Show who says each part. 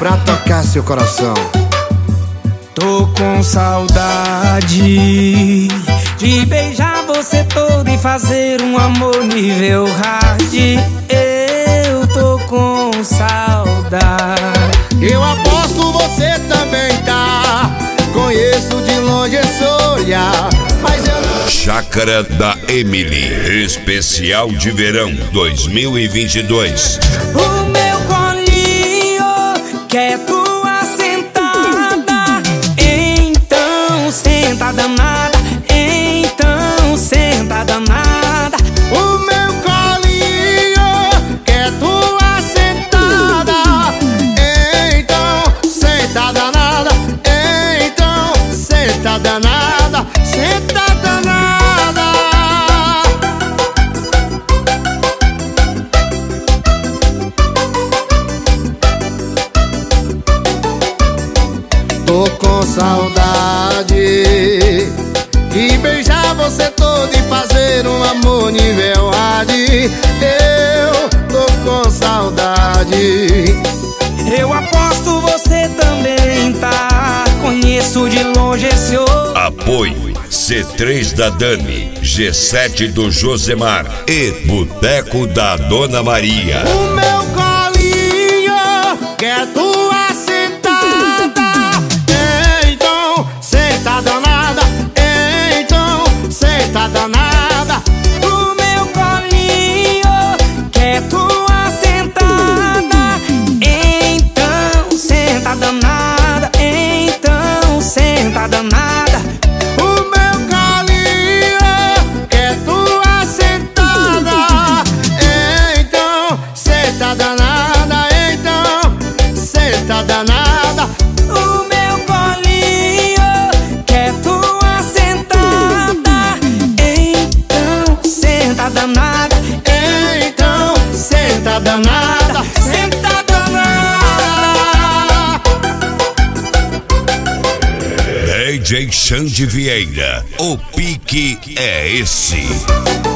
Speaker 1: pra tocar seu coração.
Speaker 2: Tô com saudade de beijar você todo e fazer um amor nível hard. Eu tô com saudade.
Speaker 1: Eu aposto você também tá. Conheço de longe esse olhar, mas eu não...
Speaker 3: Chácara da Emily, especial de verão 2022.
Speaker 2: O meu colinho quer tua sentada, então senta danada, então senta danada.
Speaker 1: O meu colinho quer tua sentada, então senta danada, então senta danada, senta danada. Tô com saudade de beijar você todo e fazer um amor nível hard. Eu tô com saudade.
Speaker 2: Eu aposto você também tá. Conheço de longe esse outro.
Speaker 3: Apoio C3 da Dani, G7 do Josemar e Boteco da Dona Maria.
Speaker 1: O meu colinho quer tua sentada, então senta danada, então senta danada.
Speaker 2: O meu colinho quer tua sentada, então senta danada, então senta danada.
Speaker 1: O meu colinho quer tua sentada, então senta danada, então senta danada.
Speaker 2: O meu colinho quer tua sentada, então senta danada,
Speaker 1: Então senta danada, senta danada.
Speaker 3: DJ Xande Vieira, o pique é esse.